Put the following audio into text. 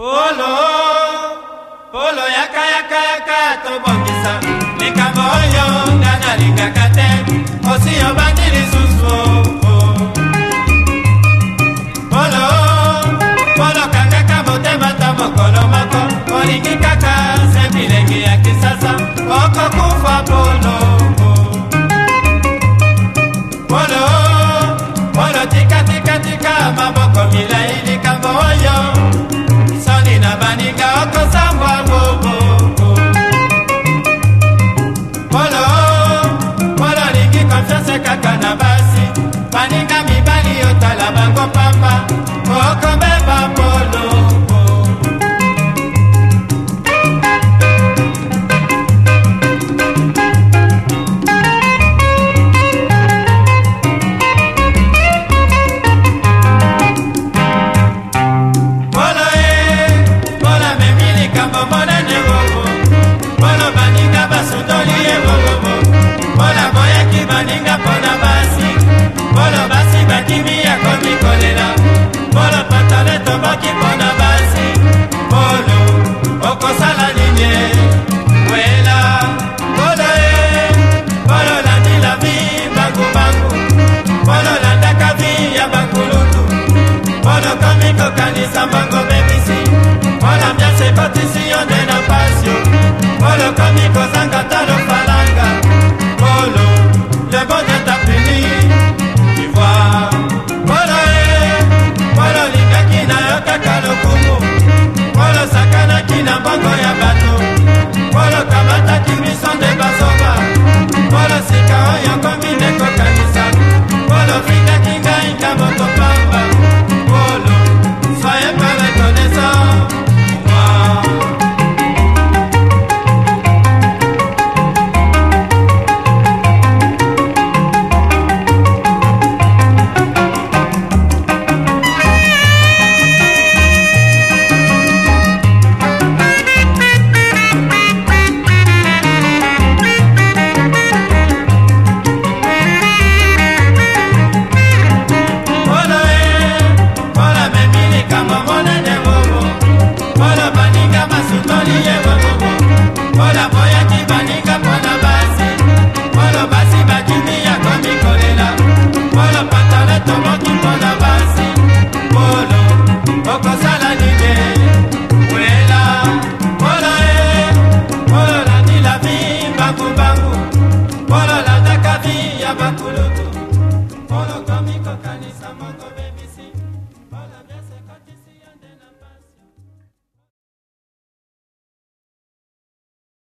Polo, polo yaka yaka yaka tobongisa likambo oyo nga nalingaka te osi obandi lisusu. Polo, polo kangaka motema ta mokolo moko olingi kaka se bilengi ya kisasa okokufa polo. Polo, polo tika tika tika maboko milai likambo oyo soni na baninga okosambwa bobo. Polo, polo lingi konfiance kaka na basi baninga mibali otala bango pamba okobeba polo. Baninga pona basi, polo basi bakimi ya komi kolela, polo patale tomoki pona basi, polo okosala linye, wela, polo polo landi la vi bangu bangu, polo landa kavi ya bakulutu, polo komi kokanisa bango bebe.